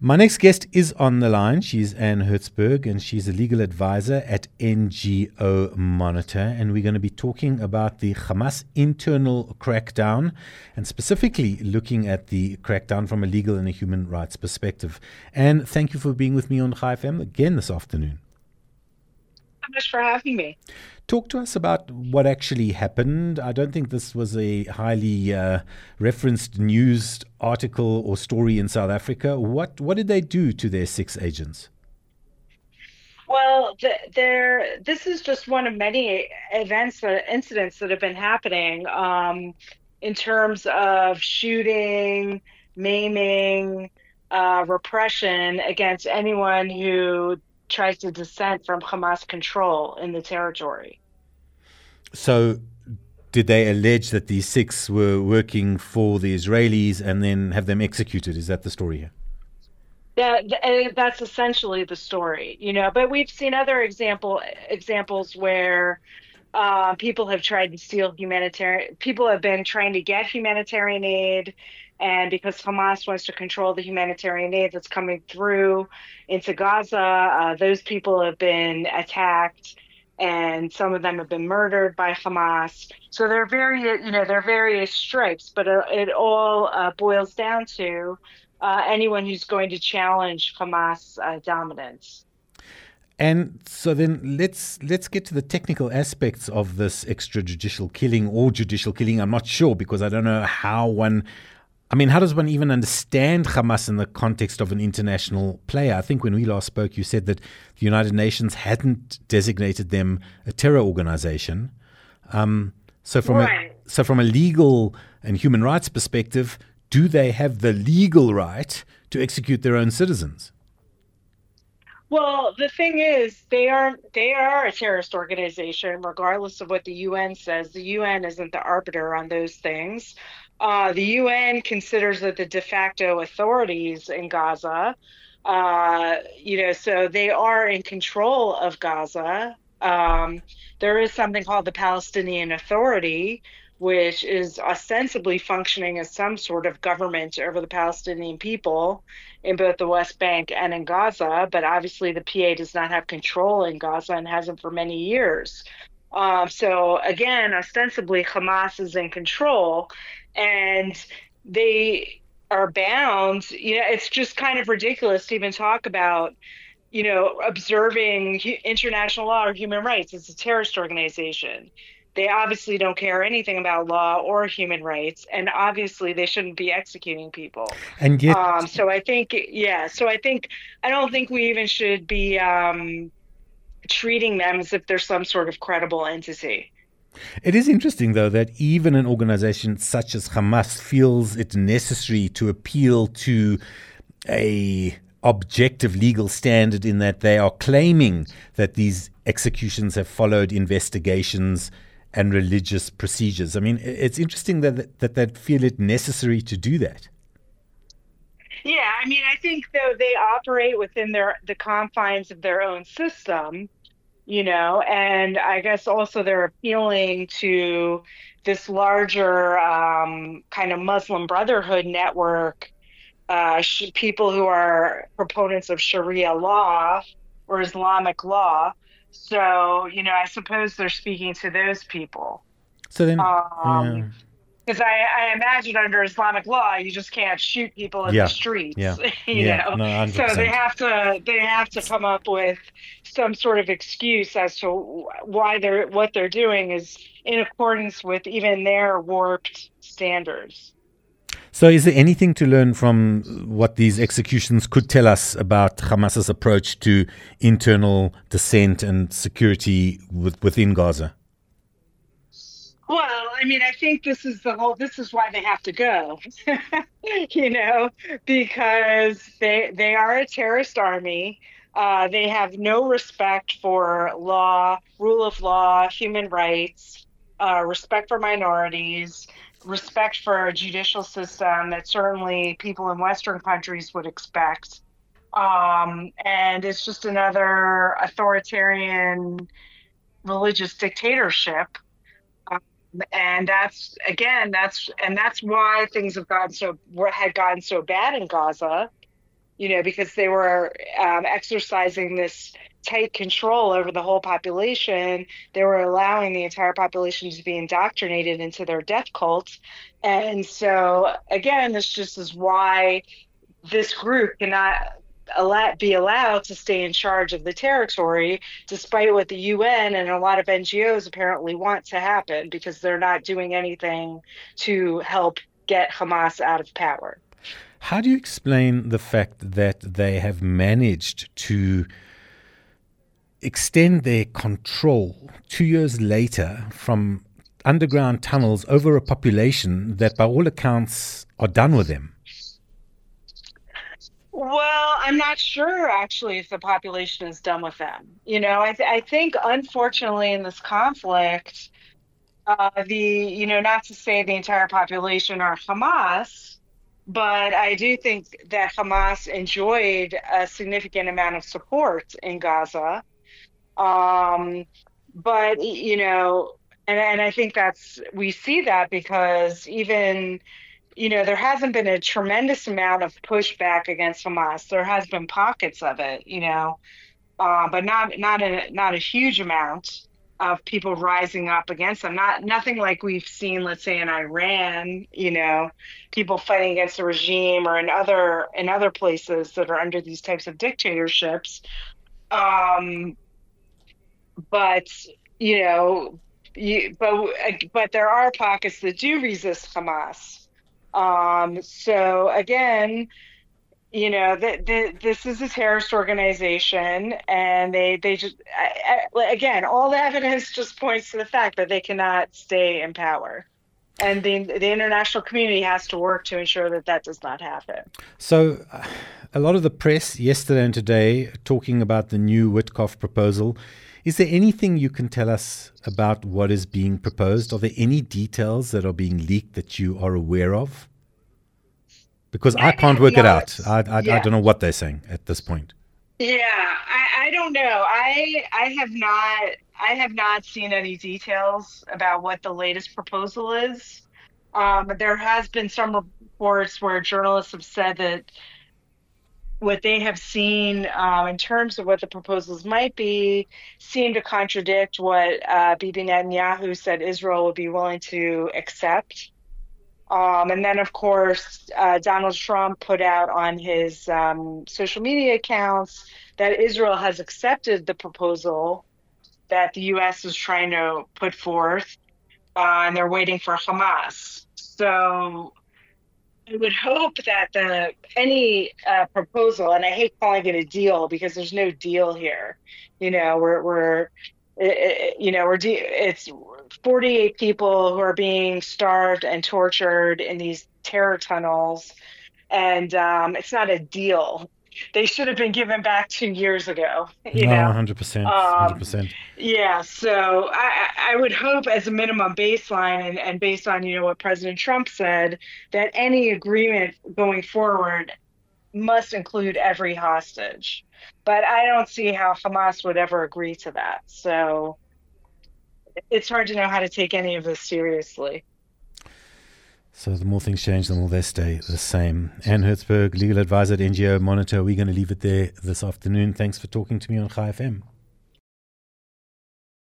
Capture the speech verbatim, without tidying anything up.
My next guest is on the line. She's Anne Hertzberg, and she's a legal advisor at N G O Monitor. And we're going to be talking about the Hamas internal crackdown, and specifically looking at the crackdown from a legal and a human rights perspective. And thank you for being with me on Chai F M again this afternoon. So much for having me. Talk to us about what actually happened. I don't think this was a highly uh, referenced news article or story in South Africa. What what did they do to their six agents? Well, th there, this is just one of many events, uh, incidents that have been happening um, in terms of shooting, maiming, uh, repression against anyone who tries to dissent from Hamas control in the territory. So, did they allege that these six were working for the Israelis and then have them executed? Is that the story here? That th- that's essentially the story, you know. But we've seen other example examples where uh, people have tried to steal humanitarian. People have been trying to get humanitarian aid, and because Hamas wants to control the humanitarian aid that's coming through into Gaza, uh, those people have been attacked, and some of them have been murdered by Hamas. So there are very, you know, there are various stripes, but uh, it all uh, boils down to uh, anyone who's going to challenge Hamas uh, dominance. And so then let's let's get to the technical aspects of this extrajudicial killing or judicial killing. I'm not sure because I don't know how one. I mean, how does one even understand Hamas in the context of an international player? I think when we last spoke, you said that the United Nations hadn't designated them a terror organization. Um, so from Right. a so from a legal and human rights perspective, do they have the legal right to execute their own citizens? Well, the thing is, they aren't they are a terrorist organization, regardless of what the U N says. The U N isn't the arbiter on those things. Uh, the U N considers that the de facto authorities in Gaza, uh, you know, so they are in control of Gaza. Um, there is something called the Palestinian Authority, which is ostensibly functioning as some sort of government over the Palestinian people in both the West Bank and in Gaza, but obviously the P A does not have control in Gaza and hasn't for many years. Um, so again, ostensibly Hamas is in control, and they are bound. You know, it's just kind of ridiculous to even talk about, you know, observing hu- international law or human rights. It's a terrorist organization. They obviously don't care anything about law or human rights, and obviously they shouldn't be executing people. And yet, Um, so I think, yeah, so I think, I don't think we even should be um, treating them as if they're some sort of credible entity. it is interesting, though, that even an organization such as Hamas feels it necessary to appeal to a objective legal standard in that they are claiming that these executions have followed investigations and religious procedures. I mean, it's interesting that that they feel it necessary to do that. Yeah, I mean, I think though they operate within their the confines of their own system, you know, and I guess also they're appealing to this larger um, kind of Muslim Brotherhood network, uh, sh- people who are proponents of Sharia law or Islamic law. So, you know, I suppose they're speaking to those people. So then, yeah, Um, because I, I imagine under Islamic law, you just can't shoot people in the yeah, streets, yeah, you yeah, know. no, one hundred So they percent. have to they have to come up with some sort of excuse as to why they're what they're doing is in accordance with even their warped standards. So, is there anything to learn from what these executions could tell us about Hamas's approach to internal dissent and security with, within Gaza? Well, I mean, I think this is the whole this is why they have to go. You know, because they they are a terrorist army. Uh, they have no respect for law, rule of law, human rights, uh, respect for minorities, respect for a judicial system that certainly people in Western countries would expect. Um, and it's just another authoritarian religious dictatorship. Um, and that's again, that's and that's why things have gotten so had gotten so bad in Gaza, you know, because they were um, exercising this tight control over the whole population. They were allowing the entire population to be indoctrinated into their death cult. And so, again, this just is why this group cannot allow, be allowed to stay in charge of the territory, despite what the U N and a lot of N G Os apparently want to happen, because they're not doing anything to help get Hamas out of power. How do you explain the fact that they have managed to extend their control two years later from underground tunnels over a population that, by all accounts, are done with them? Well, I'm not sure actually if the population is done with them. You know, I, th- I think unfortunately in this conflict, uh, the, you know, not to say the entire population are Hamas, but I do think that Hamas enjoyed a significant amount of support in Gaza. Um, but, you know, and, and I think that's, we see that because even, you know, there hasn't been a tremendous amount of pushback against Hamas. There has been pockets of it, you know, uh, but not not a not a huge amount of people rising up against them. Not nothing like we've seen, let's say, in Iran, you know, people fighting against the regime, or in other in other places that are under these types of dictatorships. Um, but you know, you, but but there are pockets that do resist Hamas. Um, so again, you know, that the, this is a terrorist organization, and they they just I, I, again, all the evidence just points to the fact that they cannot stay in power, and the the international community has to work to ensure that that does not happen. So, uh, a lot of the press yesterday and today talking about the new Witkoff proposal. Is there anything you can tell us about what is being proposed? Are there any details that are being leaked that you are aware of? Because I, I can't work not, it out. I, I, yeah. I don't know what they're saying at this point. Yeah, I, I don't know. I I have not I have not seen any details about what the latest proposal is. Um, there has been some reports where journalists have said that what they have seen um, in terms of what the proposals might be seem to contradict what uh, Bibi Netanyahu said Israel would be willing to accept. Um, and then, of course, uh, Donald Trump put out on his um, social media accounts that Israel has accepted the proposal that the U S is trying to put forth, uh, and they're waiting for Hamas. So I would hope that the any uh, proposal, and I hate calling it a deal because there's no deal here. You know, we're we're it, you know we're de- it's forty-eight people who are being starved and tortured in these terror tunnels, and um, it's not a deal. They should have been given back two years ago. You no, know, one hundred percent, one hundred percent. Um, yeah, so I, I would hope, as a minimum baseline, and, and based on you know what President Trump said, that any agreement going forward must include every hostage. But I don't see how Hamas would ever agree to that. So it's hard to know how to take any of this seriously. So the more things change, the more they stay the same. Anne Hertzberg, legal advisor at N G O Monitor. We're going to leave it there this afternoon. Thanks for talking to me on Chai F M.